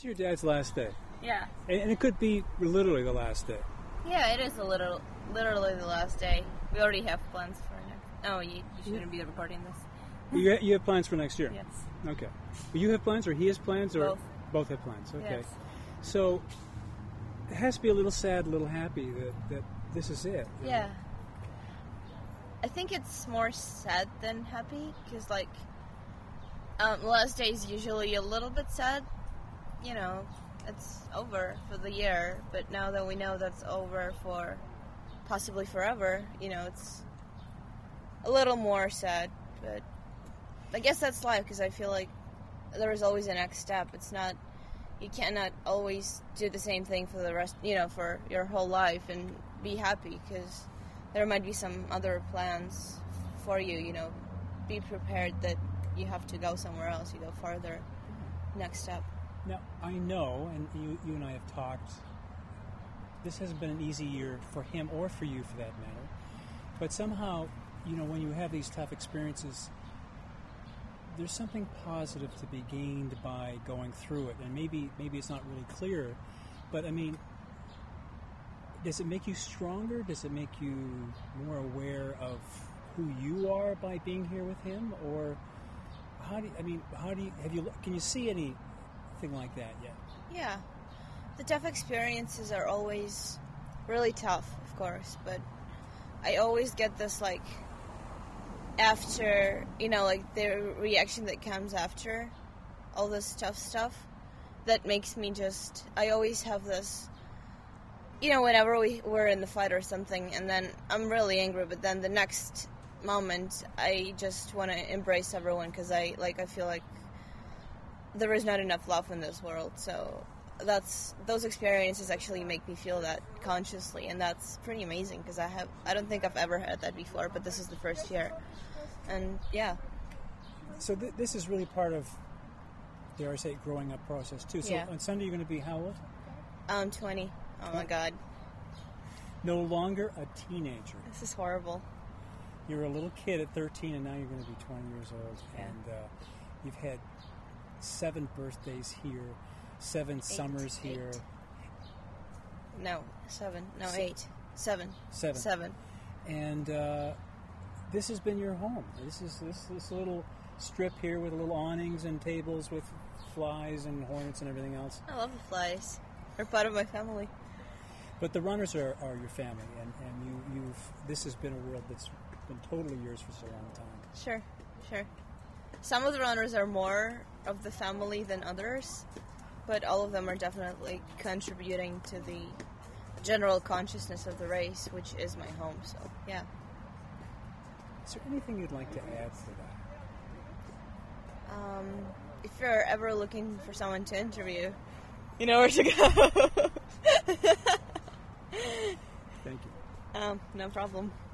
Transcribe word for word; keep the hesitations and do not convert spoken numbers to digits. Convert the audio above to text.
is your dad's last day. Yeah. And, and it could be literally the last day. Yeah, it is a little, literally the last day. We already have plans for next. Oh, you, you shouldn't be recording this. You, you have plans for next year? Yes. Okay. You have plans, or he has plans, or both? Both have plans. Okay. Yes. So it has to be a little sad, a little happy that, that this is it. Yeah. I think it's more sad than happy, because, like, um, last day is usually a little bit sad. You know, it's over for the year, but now that we know that's over for possibly forever, you know, it's a little more sad, but I guess that's life, because I feel like there is always a next step. It's not, you cannot always do the same thing for the rest, you know, for your whole life and be happy, because there might be some other plans for you, you know. Be prepared that you have to go somewhere else, you go farther, next step. Now, I know, and you, you and I have talked, this hasn't been an easy year for him or for you, for that matter, but somehow, you know, when you have these tough experiences, there's something positive to be gained by going through it, and maybe maybe it's not really clear, but I mean, does it make you stronger? Does it make you more aware of who you are by being here with him, or how do you, I mean, how do you have you can you see anything like that yet? Yeah, the tough experiences are always really tough, of course, but I always get this, like, after, you know, like, the reaction that comes after all this tough stuff that makes me just, I always have this, you know, whenever we, we're in the fight or something, and then I'm really angry, but then the next moment, I just want to embrace everyone, because I, like, I feel like there is not enough love in this world, so that's, those experiences actually make me feel that consciously, and that's pretty amazing, because I have, I don't think I've ever had that before, but this is the first year, and yeah. So th- this is really part of, dare I say, growing up process too. So yeah. On Sunday you're going to be how old? I'm twenty. Oh my God. No longer a teenager. This is horrible. You were a little kid at thirteen, and now you're going to be twenty years old, yeah. and uh, you've had seven birthdays here, seven eight, summers eight. here. No, seven. No, Se- eight. Seven. Seven. Seven. And uh, this has been your home. This is this this little strip here with little awnings and tables with flies and hornets and everything else. I love the flies. They're part of my family. But the runners are, are your family, and, and you, you've this has been a world that's been totally yours for so long time. Sure, sure. Some of the runners are more of the family than others, but all of them are definitely contributing to the general consciousness of the race, which is my home, so yeah. Is there anything you'd like to add to that? Um, if you're ever looking for someone to interview, you know where to go. Thank you. Um, no problem.